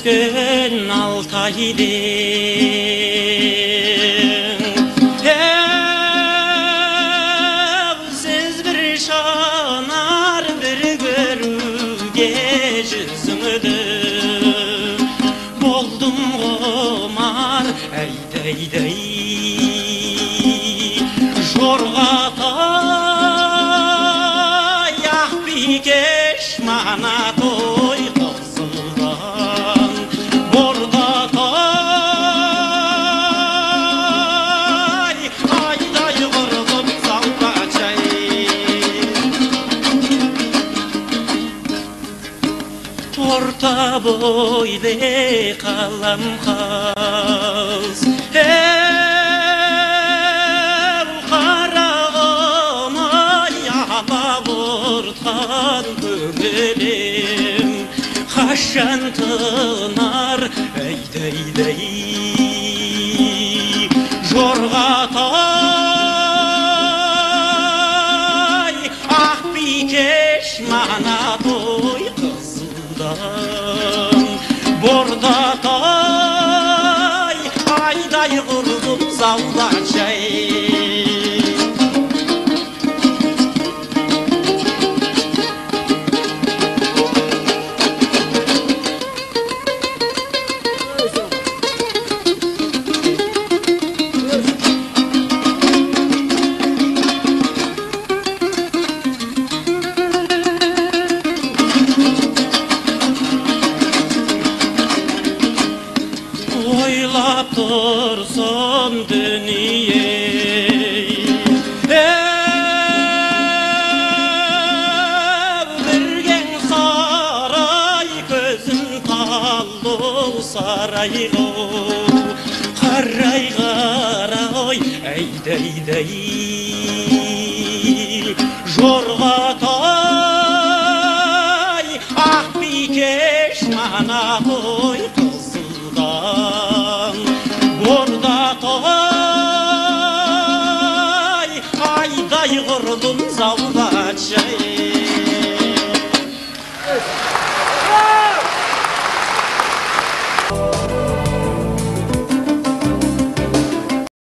өскен Алтайдың сіз бір шанар бір көруге жүзіңді болдым ғомар әйдәй жорғатай ақ бикеш мана той қосылған борғатай айдай құрғып салпачай орта бойлы қалам қыз Ортан көңілім қашан тынар әйдәй жорғатай ақ бикеш мана той қызылдан бордатай айдай құрғып заулачай ойлап тұрсын дүние бірген сарай көзін талды сарайға қарай қарай әйдәй жорғатай